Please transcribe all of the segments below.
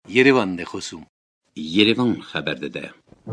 Yerevan de خصوم Yerevan xəbər də.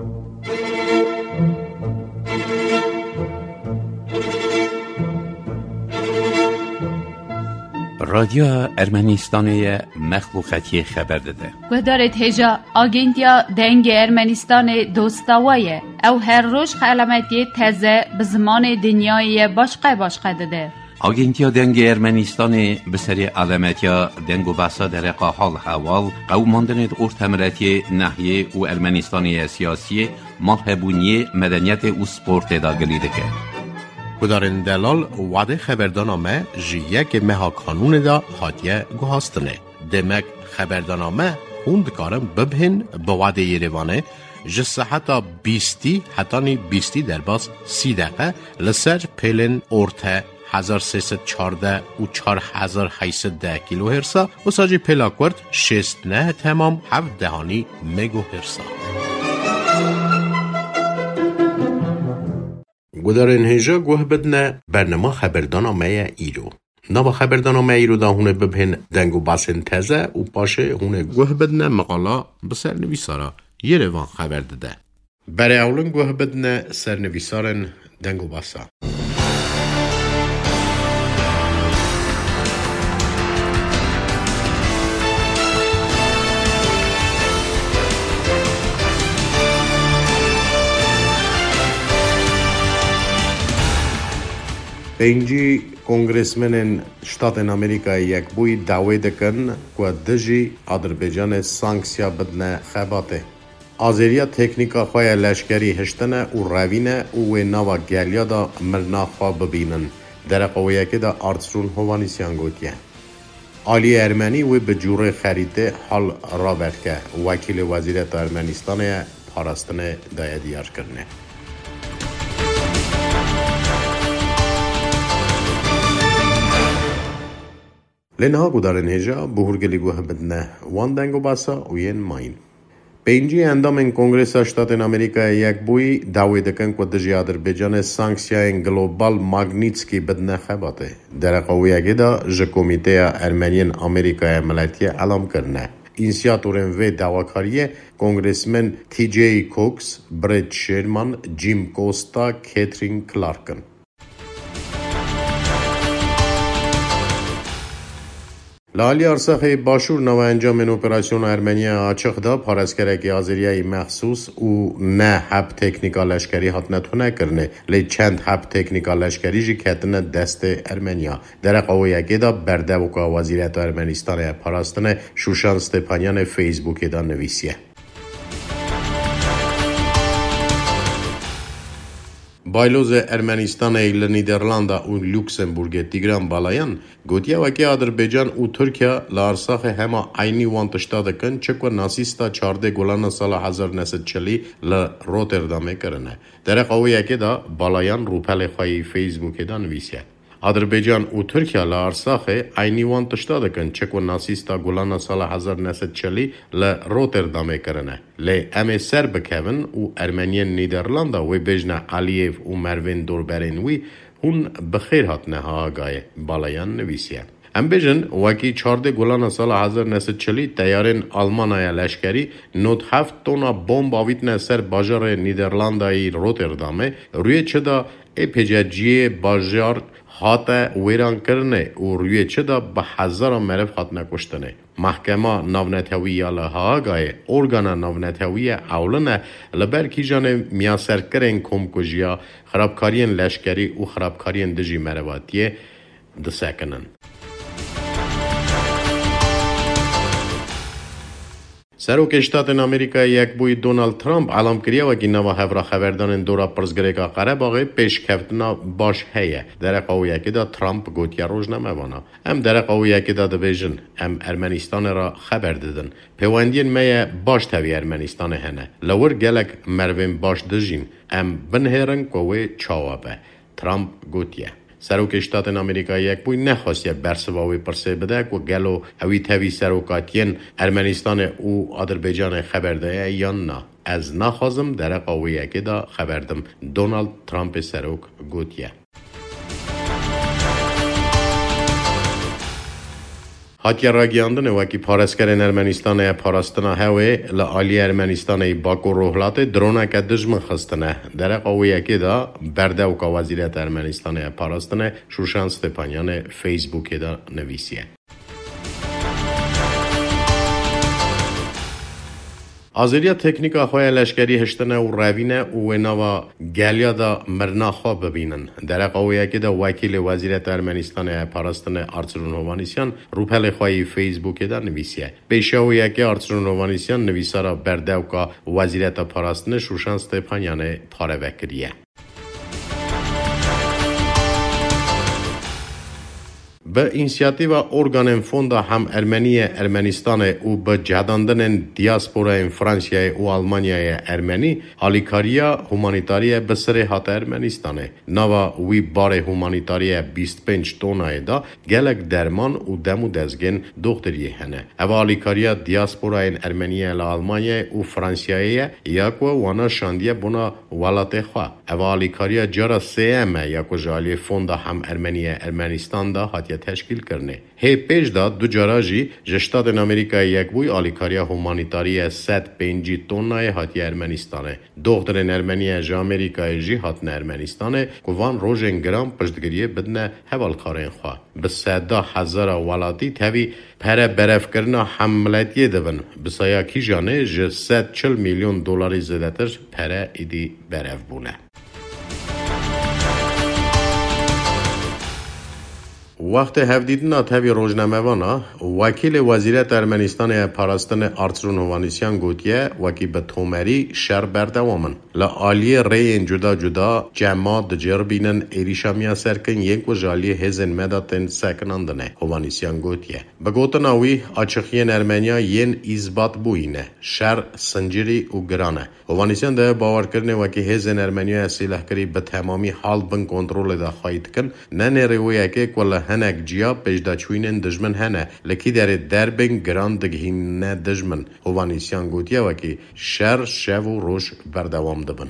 رادیو ارمنستانی مخلوقاتی خبر داده. گذارت هجا آگنتیا دنگ ارمنستان دوستاویه او هر روز علامتی تازه به زمان دنیای باشقه داده. آگنتیا دنگ ارمنستانی به سری علامتیا دنگ و بحثا در حال حوال قوماندن ارتمراتی ناحیه و ارمنستانی سیاسی مرحبونی مدنیت و سپورت داگلیده که. کدارن دلال وعده خبردانامه جیه که مها قانون دا هاتیه گوهاستنه. دمک خبردانامه خوند کارم ببهن به وعده یروانه جسه حتی 20 در باز 30 دقیقه لسر پیلن ارته 1314 و 4810 کیلو هرسا و ساجی پیلاکورد 69 تمام 7 دهانی مگو هرسا. گذارن هجا گوه بدنه برنامه خبردانامه ایرو. نوا خبردانامه ایرو دا هونه ببهن دنگو باسن تزه و باشه هونه گوه بدنه مقالا بسر نویسارا یروان خبر داده. برای اولن گوه بدنه سر نویسارن دنگو باسا. اینجی کنگرسمنن شتاتن امریکای یک بوی دعوی دکن که دجی آذربایجان سانکسیا بدنه خباته. آذریا تکنیکا خواه لشکری هشتنه و روینه و نوا گلیا دا مرنا خواه ببینن. در قویه که دا آرتسرون هوانیسیان گوتیه. آلی ارمنی و به جوره خریده حال را برد که وکیل وزیرت ارمنستان پاراستنه دای دیار کرنه. لنها گودارن هجا بهورگلی گوه بدنه وان دنگو باسا و ین ماین. پینجی اندام کنگرس شتاتن امریکا یک بوی دعوی دکن که دجی آذربایجان سانکسیا گلوبال ماگنیتسکی بدنه خباته. در قویه گدا ج کمیته ارمنین امریکای ملتی علام کرنه. اینسیاتورن و دعواکاریه کنگرسمن تی جی کوکس، برد شیرمان، جیم کوستا، کاترین کلارکن. لالی ارساخی باشور نو انجام اپراسیون ارمنیا آچخ دا پارسکرکی آذریای مخصوص و نه حب تکنیکا لشکری هات نتونه کرنه لی چند حب تکنیکا لشکری جی کتنه دست ارمنیا در قویه که دا برده وکا وزیرت ارمنستان پاراستنه شوشان ستپانیان فیسبوکی دا نویسیه. بایلوز ارمنستان ایل نیدرلاندا و لوکسمبورگ تیگران بالایان گوتیا وکی آذربایجان و ترکیه لارساخ هما عینی وانتشتا دکن چکو ناسیستا 14 گلان سال 1940 لروتردامه کرنه. در قویه که دا بالایان روپل خواهی فیسبوک دا نویسیه. آذربایجان و ترکیه لارساخ عینی وانتشتا دکن چکو ناسیستا گلان سال 1940 لروتردامه کرنه. لی امی سر بکوین و ارمنین نیدرلاندا و بجنه علیف و مروین دوربرینوی هون بخیر هاتنه ها آگاه بالایان نویسیه. ام بجن وکی 14 گلان سال 1940 تیارین آلمانای لشکری 97 تونا بمب آویتنه سر باجار نیدرلاندای روتردامه روی چدا اپیجاجی باجار هاته ویران کرنه و روی چدا به هزار مرف هاتنه کشتنه. محکمه نونتوی یاله ها آگاه ارگان نونتوی اولنه لبر کی جان میاسر کرن کمکجیا خرابکارین لشکری و خرابکارین دجی مرواتیه دسکنن. سروک شتاتن امریکا یک بوی دونالد ترامپ علام کریا و گینوا هفرا خبردان دورا پرزگریکا قرباغه پیش کفتنا باش هیه. در قویه که دا ترامپ گوتیا روز نموانا. ام در قویه که دا دویژن ام ارمنستان را خبر دادن. پیواندین میه باش تاوی ارمنستان هنه. لور گلک مروین باش دجین ام بنهرن کوه چاوابه. ترامپ گوتیا. سروک شتاتن امریکا یک بوی نخواستیه برسواوی پرسه بده که گلو اوی تاوی سروکاتین ارمنستان او آذربایجان خبرده یا نه. از نخوازم در قویه که دا خبردم دونالد ترامپ سروک گوتیه. Հատյարագյանդն է վակի Փարասկերեն Ermenistan'e Փարաստանա հեւե լալի Ermenistan'e Բակո ռոհլատե դրոնակա դժմն խստնե դրա ყոյակի դա բերդավ կավազիրետ Ermenistan'e Փարաստանե Շուշան Ստեփանյանը Facebook-ը դա նվիսի Ազերիա տեխնիկա խոյ լաշկերի հշտնե ու ռավինե ուենավա գալիադա մրնախո բվինն դրա ყոյակի դա վակիլը վազիրետ Ermenistan'e Փարաստանե Արծրուն Հովանիսյան ռուփելե խոյի Facebook-ը դա նվիսի Բեշաոյակի Արծրուն Հովանիսյան նվիսարա բերդավ կա վազիրետա Փարաստանե Շուշան Ստեփանյանը փարավեկրիե Բինցիատիվա օրգանեն ֆոնդը համ Ermeniye Ermenistan'e ու բջադանդեն դիասպորային Ֆրանսիայի ու Ալմանիայի Ermeni Ալիքարիա հումանիտարիա բսրե հատ Ermenistan'e նավա ուի բարե հումանիտարիա բիստպենչ տոնայ դա գելակ դերման ու դեմու դեզգեն դոկտորի հենե ավա Ալիքարիա դիասպորային Ermeniya Ալմանիայի ու Ֆրանսիայի յակո վանա շանդիա բոնա վալատեխա ավա Ալիքարիա ջարա սեմը յակո ժալի ֆոնդը համ Ermeniye Ermenistan դա հատ تشکیل کرنه. هی پیش داد دو جراجی جشتات امریکای یک بوی آلیکاریا هومانیتاری 150 تونای هاتی ارمنستانه. دخترین ارمنیه جا امریکای جی هاتن ارمنستانه کوان روزن گرام پشتگیری بدنه هوال کارین خواه. به 100,000 ولاتی تهوی پره برف کرنا حملتی دبن. بسایا کی جانه ج 140 میلیون دلاری زدتر پره ایدی برف بونه. وقت هفدیدنا تهوی روزنامه‌وانا وکیل وزارت ارمنستان پاراستان آرترون هوانیسیان گوتیه وکی به تومری شر بردوامن لعالی رین جدا جدا جماعت جربینن ایریشامیا سرکن یک و جالی هزن مداتن سکناندنه هوانیسیان گوتیه بگوتناوی آچخین ارمنیا ین ایزبات بوینه شر سنجری و گرانه هوانیسیان ده باور کرنه وکی هزن ارمنیا سیلح کری به تمامی حال بن کنترل ده خواهید کن نه رویه که کل هنگ جیا پجداچوینن دجمن هنه لکی در دربن گران دگهین نه دجمن هوانیسیان گوتیه وکی شر شو و روش بردوام دبن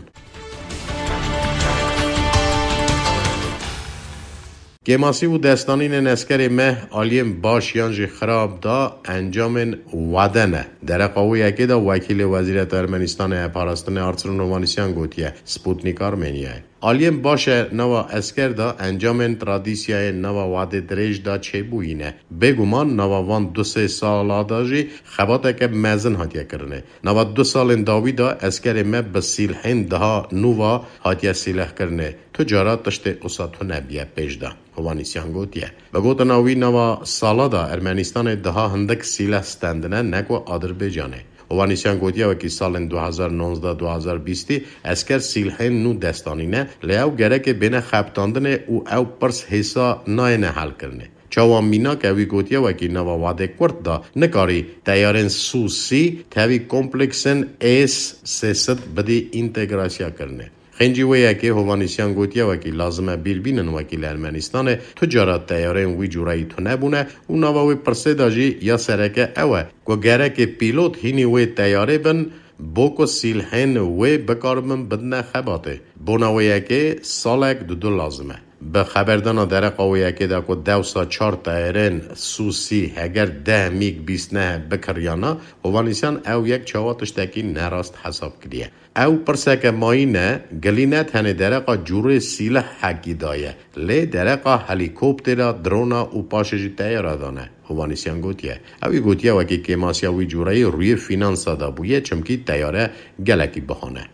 گماسی و دستانین نسکر مه آلیم باش یانجی خراب دا انجام ودنه در قوی اکی دا وکیل وزارت ارمنستان پاراستان آرترون هوانیسیان گوتیه سپوتنیک آرمنیه آلیم باشه نوا اسکر دا انجام ترادیسیای نوا وعده دریج دا چه بوینه بگومان نوا وان 2-3 سال داجی خباته که مزن هاتیه کرنه نوا 2 سال داوی دا اسکر مه بسیلحین daha نوا هاتیه سیلح کرنه تجارت تشته اصاتو نبیه پیش دا هوانیسیان گوتیه بگوت ناوی نوا سالا دا ارمنستان daha هندک سیلح ستندنه نگو آذربایجانه هوانیسیان گوتیه وکی سال 2019-2020 اسکر سیلحین نو دستانینه لیاو گره که بین خبتاندن او پرس حسا ناینه حل کرنه چاوان مینا که وی گوتیه وکی نوا واده کرد دا نکاری تیارن سوسی تاوی کمپلکسن ایس سیست بدی انتگراسیا کرنه خنجی ویا که هوانیسیان گوتیه وکی لازمه بیربینن وکیل ارمنستان تجارت تیارین وی جورایی تو نبونه و نواوی پرسه داجی یا سرکه اوه که گره که پیلوت هینی وی تیاره بن بوکو سیلحین وی بکارمن بدنه خباته بوناویا که سالک دو لازمه به خبردان در قویه که دا که 2 تایرین سوسی اگر 10 میگ 20 نه بکریانا هوانیسیان او یک چواتش تاکی نراست حساب کریه او پرسک ماینه گلینه تنه درقا جور سیله حقی دایه لی درقا هلیکوپتر درونا و پاشجی تایره دانه هوانیسیان گوتیه اوی گوتیه وکی که ماسیاوی جورایی روی فینانسا دا بویه چمکی تایاره گلکی بخانه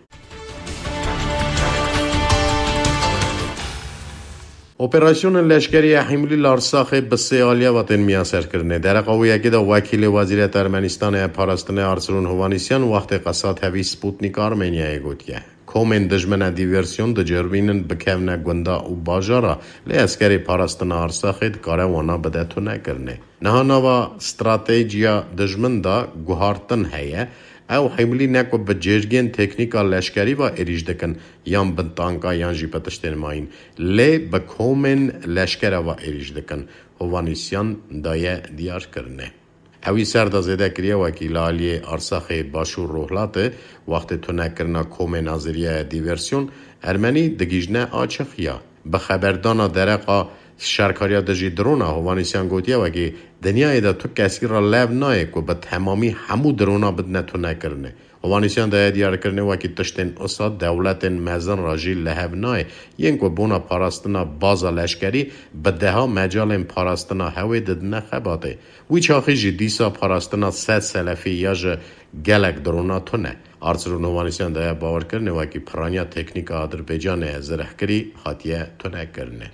اپراسیون لشکری حملی لارساخ بسیالیا وطن میاسر کرنه در قویه که دا وکیل وزارت ارمنستان پاراستان آرترون هوانیسیان وقت قصاد هوی سپوتنیک آرمنیای گوتیه کومن دجمن دیورسیون د جربینن بکونه گوندا او باجارا لی اسکری پاراستان آرساخ کار وانا بده تو نکرنه نه نوا استراتژیا دجمن دا گوهارتن هیه او حملی نکو بجرگین تکنیکا لشکری و اریج دکن یان بنتانکا یان جی پتشتن ماین لی بکومن لشکر و اریج دکن هوانیسیان دایه دیار کرنه اوی سردا زده کریه وکی لالی ارساخ باشور روحلات وقت تو نکرنا کومن آزریه دیورسیون ارمنی دگیجنه آچخیا بخبردانا درقا شرکاریا دژی درونا هوانیسیان گوتیا وگی دنیای دا تو کسی را لب نایه که به تمامی همو درونا بد نتونه کرنه. هوانیسیان دا دیار کرنه وکی تشتین اصاد دولت مزن راجی لحب نای ین که بونا پاراستنا بازا لشکری بده ها مجال پاراستنا هوی ددنه خباته وی چاخی جی دیسا پاراستنا 100 سلفی یا جه گلک درونا تونه آرسرون هوانیسیان دا باور کرنه وکی پرانیا تکنیک آذربایجان زرح کری خاطیه تونه کرنه.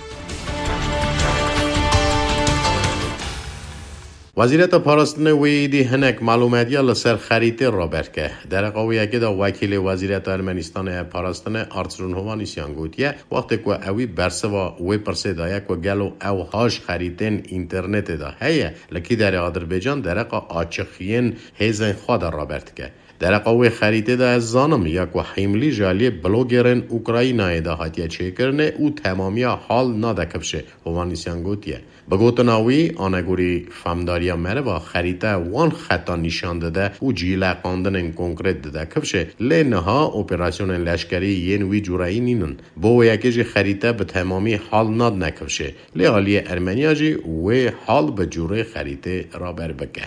وزارت پاراستن ویدی هنک معلوماتی لسر خریطه را برکه. در قویه که دا وکیل وزارت ارمنستان پاراستن آرسرون هوانیسیان گوتیه وقتی که اوی برسوا وی پرسیده یک و گلو او هاش خریطین اینترنت دا هیه لکی در آذربایجان درقا آچخین هیزن خود را برکه. در قوی خریطه دا از زانم یک و حیملی جالی بلوگرن اوکراینای دا هاتیه چه کرنه او تمامی حال نادکبشه هوانیسیان گوتیه. بگوتناوی آنگوری فهمداریا مره و خریطه وان خطا نشان داده و جیله قاندن کنکرت داده کبشه لینها اپراسیون لشکری ین وی جورایی نینن با یکی جی خریطه به تمامی حال ناد نکبشه لیالی ارمنیا جی و حال به جوره خریطه را بر بکه.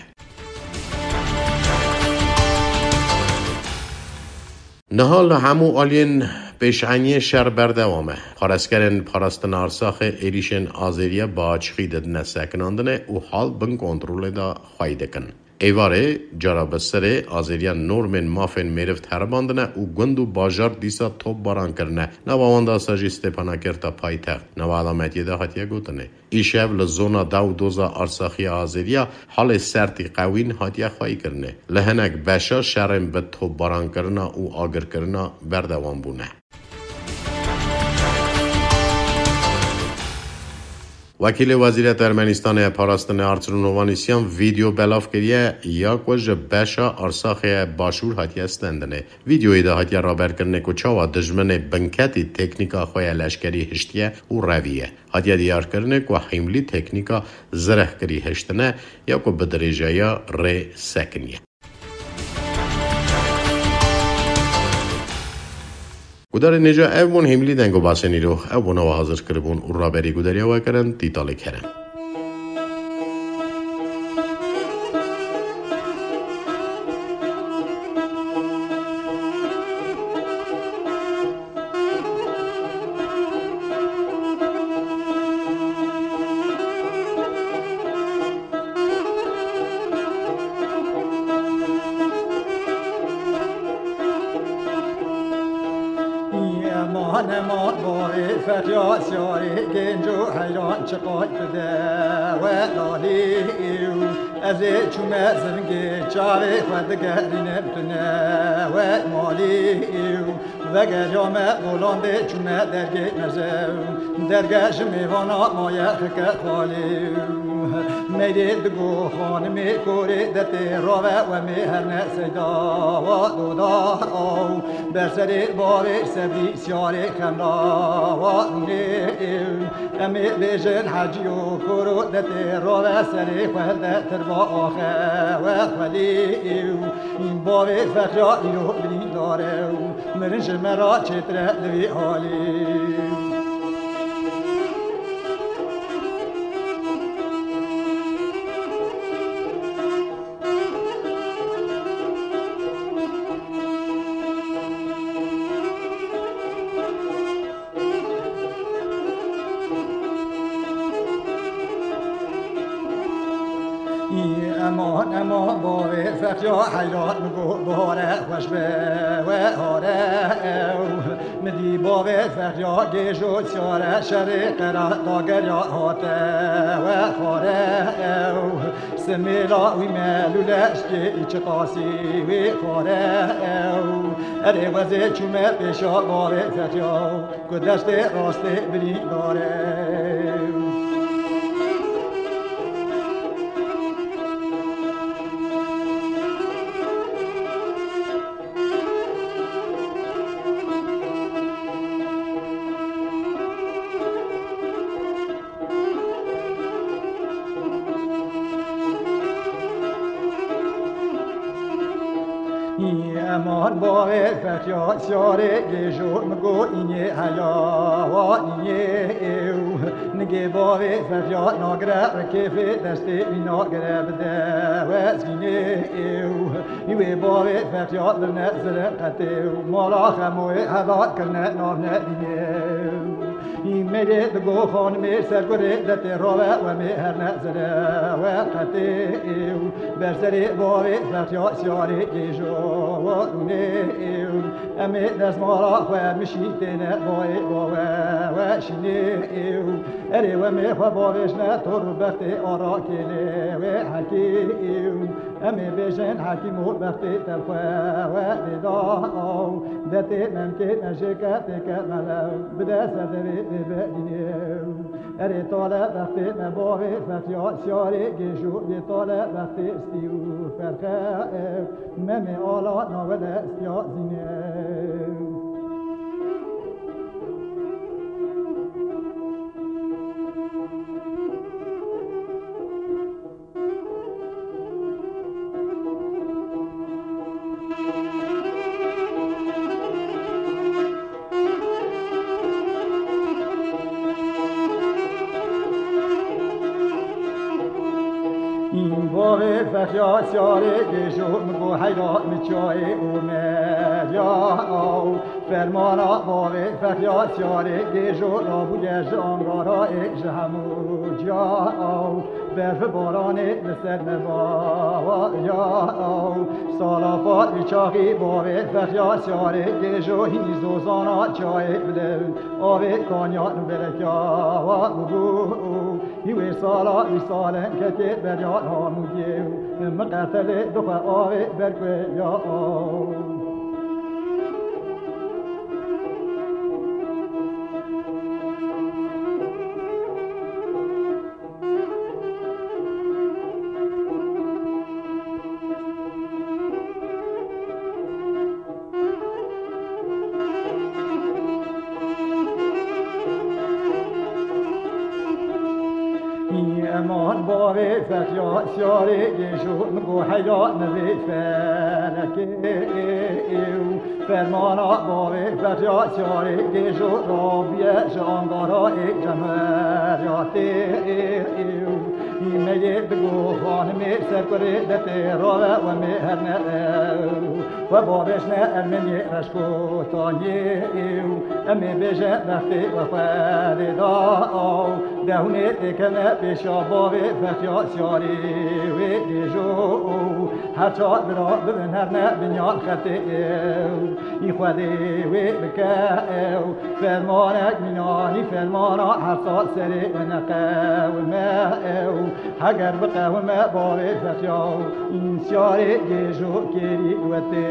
نهال همو آلین پیشعنی شهر بردوامه. پارسکرین پاراستن آرساخ ایریشن آزیریا با چخی ددنه سکناندنه و حال بن کنترول دا خواهیده کن. ایواره جارا بسره آزیریا نورمن مافن میرفت هرباندنه و گندو باجار دیسا توب باران کرنه نواواندا ساجی استپانا کرتا پای تخت نوا علامتی ده حتیه گوتنه. ایشب لزونا دو دوزا آرساخی آزیریا حال سرتی قوین حتیه خواهی کرنه. لحنک بشا شرم به توب باران کرنه و آگر کرنه بردوام بونه. وکیل وزارت ارمنستان پاراستن آرسرون هوانیسیان ویدیو بلاف کریه یا کج بشا آرساخ باشور هاتیه استندنه. ویدیوی ده هاتیه رابر کرنه که چاوا دجمن بنکتی تکنیکا خواه لشکری هشتیه و رویه. هاتیه دیار کرنه که حیملی تکنیکا زرح کری هشتنه یا که بدریجه یا ری سکنیه. گودار نجا اوون هملی دنگو باسنی رو اوون و حاضر کربون و رابری گوداری و کرن دیتالی کرن. نمان باری فتیا سیاری گنجو حیران چقای بده و لالیو از چومه زنگی چاوی خود گری نبتونه و مالیو و گریامه بولانده چومه درگی نزم درگش میوانا مایه خکر خالیو میدید دگو خانمی کوری دتی راوه و می هر نسیدا و دودا او برسری باری سبی سیاری کمرا و نیم امی بیجن حجی و کورو دتی راوه سری خلده تربا آخه و خلیو این باری فخرا ایو بلی داره مرنج مرا چتره دوی حالی امان باری فتیا حیران مگو باره خوش به و هاره مدی باری فتیا گیشو سیاره شریق را داگر یا هاته و خاره سمیلا وی ملولش که ایچ قاسی وی خاره اره وزه چومه پیشا باری فتیا کدشت راست بری داره امان باوی فتیا سیاره گیشو مگو اینی حیا اینی ایو نگی باوی فتیا ناگره رکیفی دستی ناگره بده وزینی ایو نیوی باوی فتیا لرنه زرم قطیو مالا خموی حضات کرنه نامنه دینیو میره دگو خانمی سرگوری دتی روه و می هر نزره و قطیو برسری باوی فتیا سیاره گیشو ونيو أمي ناس مرا ومشيتنا باي باوا وشنيو أري ومي خبارشنا تربختي أراكيني وحكيو أمي بيشن حكيمو بختي تلفا وداو دتي ممكن أشكاتك ملو بدا سدري ببدينيو أري طالع بختي نباوي فتيا سياري جيشو بطالع بختي استيو فرخاء ممي آلا ناوله سيازينيو باوی فخیا سیاره گیشو مگو حیرات میچای اومد یا او فرمانا باوی فخیا سیاره گیشو رابوی جانگارا ایج هموج یا او برف بارانی بسر نبا یا او سالافات بیچاقی باوی فخیا سیاره گیشو هینی زوزانا چای بلون آوی کانیان برکیا و بگو هیوی سالا بی سالن کتی بریان هامویو مقتل دخوا آوی برکوی یا آو امان باوی فتیا سیاره گیشو مگو حیرات نوید فرکی ایو فرمانا باوی فتیا سیاره گیشو رابیه جانگارا ایک جمهریاتی ایو میگه بگو خانمی سرکوری دتی روه و مهرنه و باویشنه ارمنی رشکو تانی ایو امی بیشه بختی و فریدا او دهونی تکنه بیشا باوی فتیا سیاری وی دیجو هر چار برا ببین هر نه بنیان خطی ای خودی وی بکه فرمانک مینانی فرمانا هر سال سری نقومه هگر بقومه باوی فتیا این سیاری دیجو کری وطی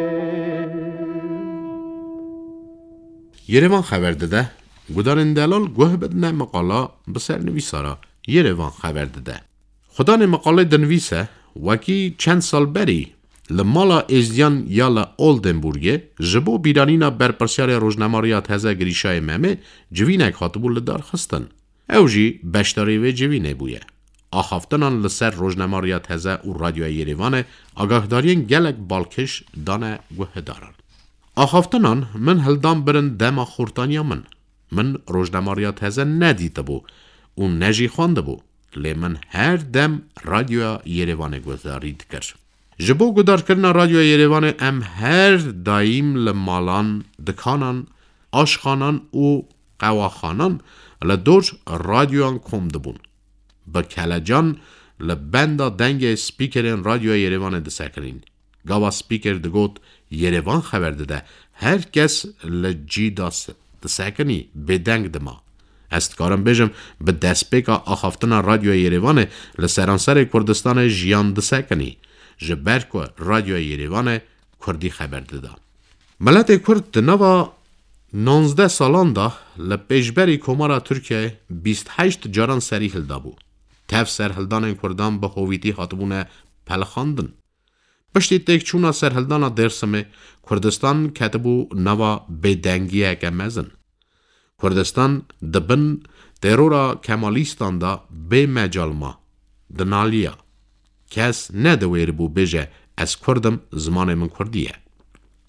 یرеван خبر داده گودارن دلال گوه بدنه مقاله بسر نویسارا یرеван خبر داده خدان مقاله دنویسه وکی چند سال بری لمالا ازدیان یالا اولدنبورگه جبو بیرانینا برپرسیار روزناماریا تازه گریشای ممه جوینک خاطبو لدار خستن او جی بشتاری و جوینه بویه آخافتنان لسر روزناماریا تازه و رادیو یرевان آگاهدارین گلک بالکش دانه گوه دارن آخافتنان من هلدان برن دما خورتانیا من روزناماریا تازه ندیده بو و نجی خوانده بو لی من هر دم رادیو یرевان گذارید کرد جبو گدار کرنا رادیو یرевان ام هر دایم لمالان دکانان آشخانان و قواخانان لدور رادیوان کمده بون با کلجان لبنده دنگ سپیکرین رادیو یرевان دسکرین گاوا سپیکر دگوت یرевان خبر داده هر کس لجی دسکنی بدنگ دما استکارم بجم به دسپیکا آخافتنا رادیو یرевان لسرانسر کردستان جیان دسکنی جبرکو رادیو یرевان کردی خبر داده ملت کرد دنوا 19 سالان دا لپیشبری کمارا ترکیه 28 جاران سری هلدا بو تف سر هلدان کردان به هویتی خاطبونه پلخاندن پشتی تک چونا سر هلدان درسمه کردستان کتبو نوا بدنگیه که مزن کردستان دبن ترورا کمالیستان دا به مجالما دنالیا کس ندویر بو بجه از کردم زمان من کردیه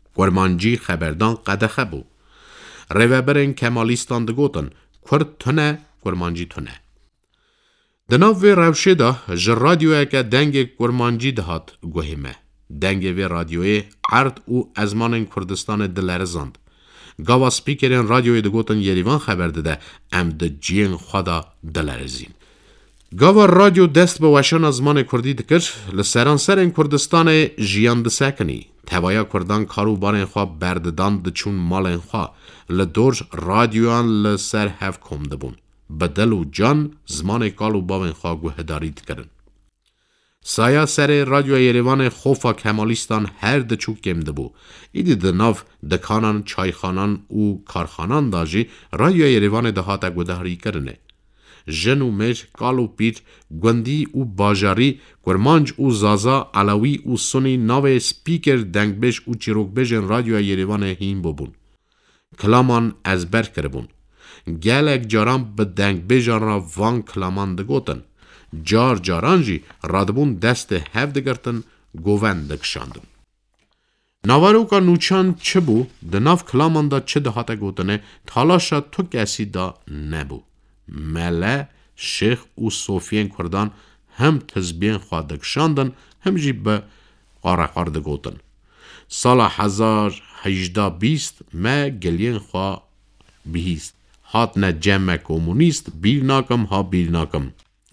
گرمانجی خبردان قدخه بو. ریوبرین کمالیستان دگوتن کرد تنه گرمانجی تنه. دناو وی روشه ده جر رادیوه که دنگ گرمانجی دهات گوهیمه. دنگ وی رادیوه عرض او ازمان کردستان دلرزاند. گاوا سپیکرین رادیوی دگوتن یریوان خبر ده ام ده جین خدا دلرزین. گاوا رادیو دست به وشان ازمان کردی دکر لسران سرین کردستان جیان دسکنی. توایا کردان کارو بارین خواه برددان دچون مالین خواه لدورج رادیوان لسر هف کم دبون. بدل و جان زمان کالو باوین خواه گوهداری دکرن. سایا سر رادیو یریوان خوفا کمالیستان هر دچو کم دبو. ایدی دناف دکانان، چایخانان و کارخانان داجی رادیو یریوان دهاتا گوهداری کرنه. جن و مر، کالو پیر، گوندی و باجاری، گرمانج و زازا، علاوی و سنی ناو سپیکر دنگبش و چیروکبشن رادیو یریوان هین ببون. کلامان از بر کربون. گلک جاران به دنگبشان را وان کلامان دگوتن. جار جارانجی رادبون دست هف دگرتن گوون دکشاندن. نواروکا نوچان چه بو؟ دناف کلامان دا چه دهاتا گوتنه تالاشا تو کسی دا نبو. مله شیخ و صوفین کردان هم تزبین خواه دکشاندن هم جی به قارقار دگوتن. سال 1820 ما گلین خواه بهیست. هات نه جمع کمونیست بیر ناکم ها بیر ناکم.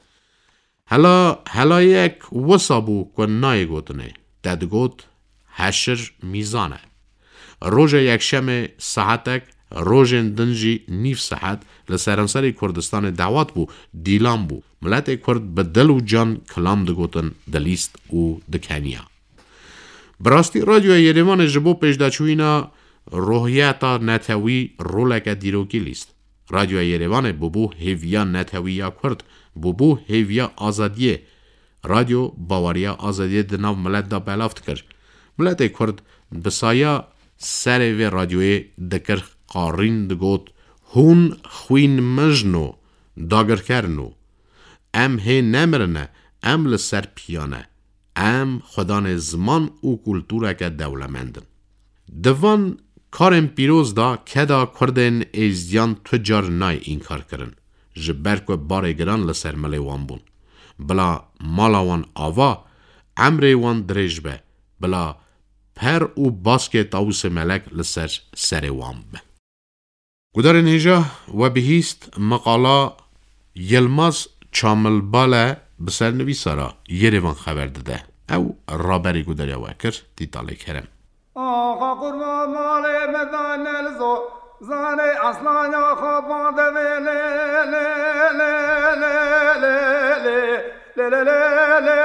هلا یک وصابو کن نای گوتنه. داد گوت هشر میزانه. روژ یک شم ساعتک روژن دنجی نیف ساعت لسرانسری کردستان دعوت بو دیلان بو. ملت کرد به دل و جان کلام دگوتن دلیست و دکنیا. براستی رادیو یریوان جبو پیشداچوینا روحیاتا نتوی رولک دیروکی لیست. رادیو یریوان ببو هیویا نتویا کرد ببو هیویا آزادیه. رادیو باوریا آزادیه دناو ملت دا بلافت کرد. ملت کرد بسایا سر و رادیوی دکر قارین دگوت هون خوین مجنو داگر کرنو. ام هی نمرنه ام لسر پیانه. ام خدان زمان و کلتوره که دولمندن. دوان کارم پیروز دا که دا کردن ایزدیان تجار نای این کار کرن. جبرک و بار گران لسر ملی وان بون. بلا مالا وان آوا عمری وان دریج به. بلا پر و باسک تاوس ملک لسر سر وان به. گدارن هجا و بهیست مقالا یلماز چامل بالا بسر نوی سارا یریوان خبر داده. او رابری گداریا وکر دیتاله کرم. آقا قربان مال مدان الزو زانه اصلا یا خوابانده لی لی لی لی لی لی لی لی لی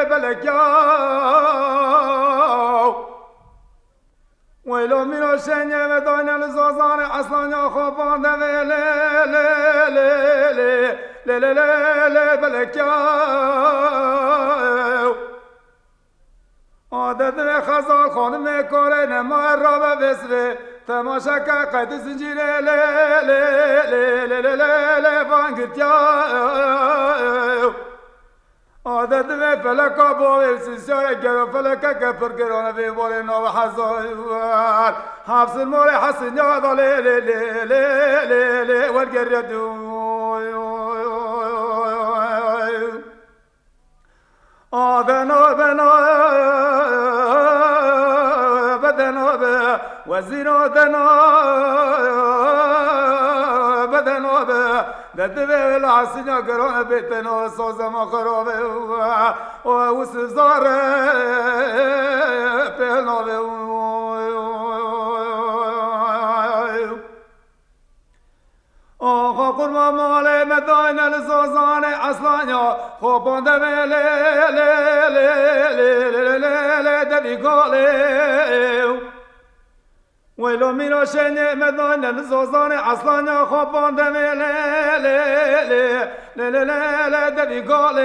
بلکیاو ویلو میرو شنیه مدان الزو زانه اصلا یا خوابانده لی لی لی لی لی لی لی بلکیاو عادت خزال خانم کاره نمار را به وسره تماشا که قید زنجیره لی لی لی لی لی لی لی وانگرتیا عادت فلکا باوی سیسیار گرو فلکا کپر گرانه بی بولی نو حزار حفظ المولی حسن یادا لی لی لی لی لی لی والگردو آدنو بنو بدنو وزيرو دنو بدنو ددبه العسنيا قرون بيتنو صوزما خروبه وسزار بينو آقا قرما ماله مداین لزازان اصلانیا خوبانده لی لی لی لی لی لی دبی گاله ویلو میرا شنی مداین لزازان اصلانیا خوبانده لی لی لی لی لی لی دبی گاله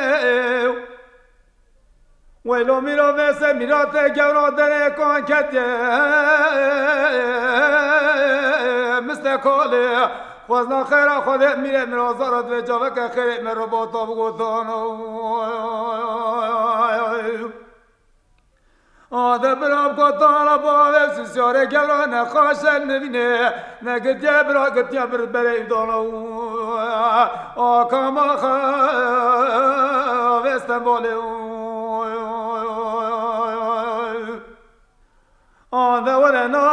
ویلو میرا ویسه میرا تگرا دره کن کتیه مثل کاله خوزنا خیره خودت میره مرازارت و جاوه که خیره مرو با تا بگوتانو آده برام کتانا باوه سیاره گلو نخواش نبینه نگت یبرا گت یبر بری دانو آکام آخا وستنباله آن دورنا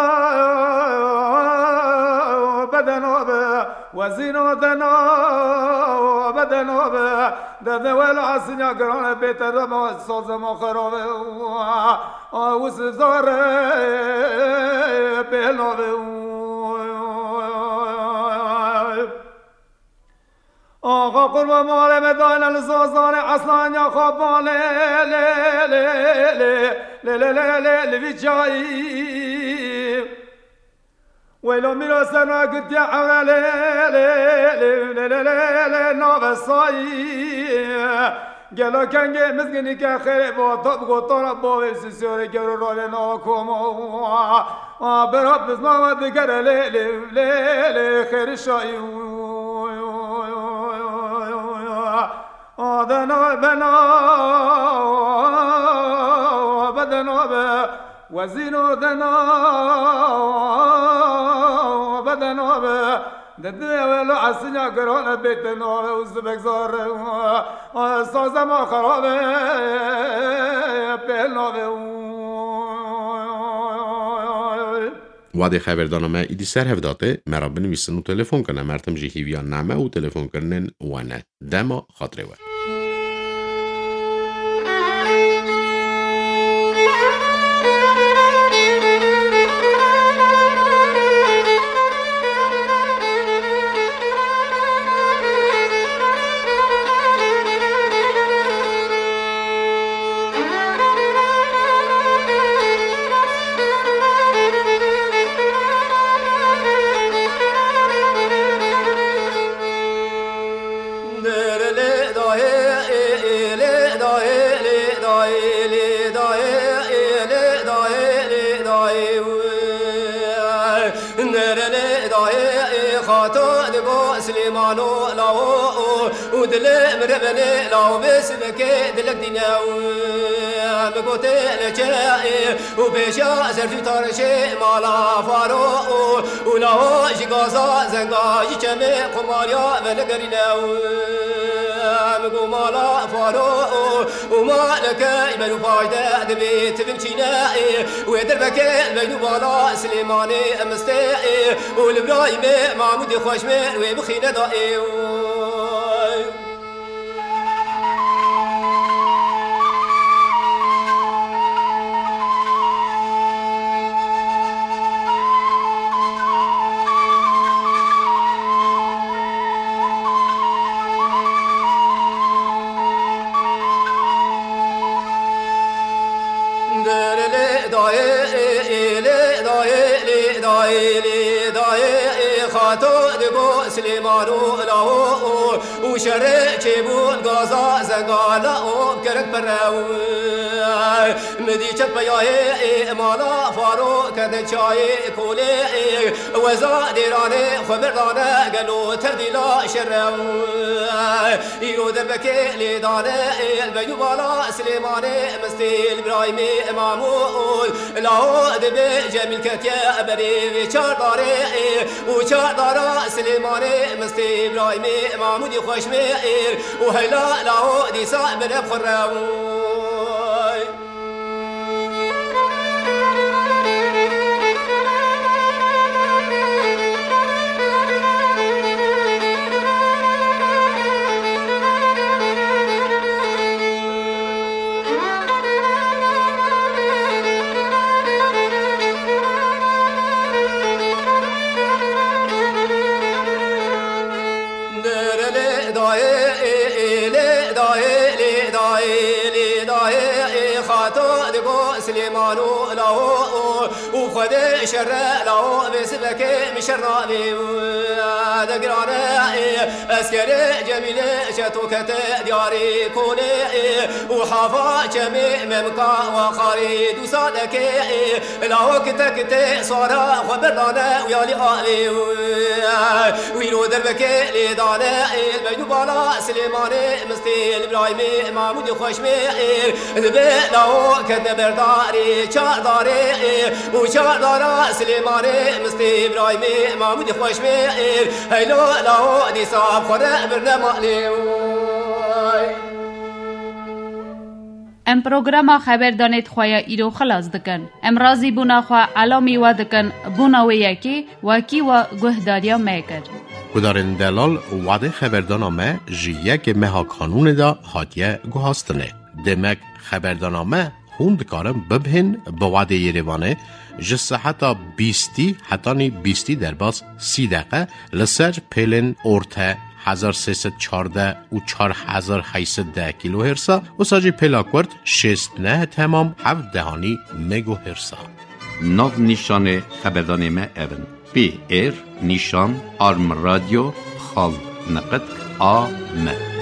بدنا به وزینو دنا بدنا به دول عسنیا گران بیت رما سازم خرابه و سزار بهلاوه آقا قربان مال مدان الزازان اصلا یا خوابان لی جایی ویلو میرا سنا قد یا عمل نابسایی گلا کنگه مزگنی که خیلی با طب گوتانا با سیسیاری گرو رای ناکم برا بزنام دیگر لی خیلی شایی آدنا بنا بدنا به وزینو دنا بدنا به دده ولو عسنیا گران بیت نوه و زبگزار سازم خرابه پیل نوه وادي خبردارنامه ایدی سر هفداته مرا بنویسن و تلفن کنه مرتم جی هیویان نامه و تلفن کنن وانه دما خاطره و سليمانو لاو ودل مربني لاو بس بكي دلك ديناو مقوتي لجاي وبيشا سرفي تارشي مالا فارو ولاو جيغازا زنغا يجمي قماريا ولقريناو مقو مالا فارو ومالك يبنو فايدة دبي تبنشينا ويدر بكي بينو بالا سليماني امستي والبرايم معمود خوشمين ويبخينا دائي سليمانو لاو وشرع جيبون غازا زنقالا وكرك براو مدي چپياي مالا فارو كد چاي كولي وزا ديراني خبردانه قالو ترديلا شرو يرو دربكي لدانه البيو بالا سليماني مستيل برايمي امامول لاو دبي جميل كتيا بري چار داري وچار دارا سليماني مستي برايمي محمودي خوشمير وهيلا لاو دي صاحب بخراو سليمانو لاو وخد شر لاو بسبك مشرابي دقرانا اسكري جميل شتوكت دياري كوني وحافا جميع ممكا وخاريد وصادك لاو كتكت صارا خبرنا ويالي آلي ويلو دربك لدانا البيدو بالا سليماني مستيل برايمي محمود خوشمير دبي لاو كتنبردا داری چار داری و چار دارا سلیمانی مستی ابراهیمی محمود خوشمی هیلو لاو دیساب خوره برنمالی ام پروگرام خبر دانید خواه ایرو خلاص دکن. ام رازی بونا خواه علامی و دکن بونا و یکی وکی و گهداریا میکر. کدارن دلال وعده خبردانامه جیه که مها کانون دا هاتیه گوهاستنه. دمک خبردانامه هوند کارم ببهن با وعده یریوانه جسه حتی 20 در باز 30 دقیقه لسر پیلن ارته 1314 و 4810 کیلو هرسا و ساجی پلاکورد 69 تمام 7 دهانی مگو هرسا. ناو نیشان خبردانمه اون پی ایر نیشان آرم رادیو خال نقد آمد.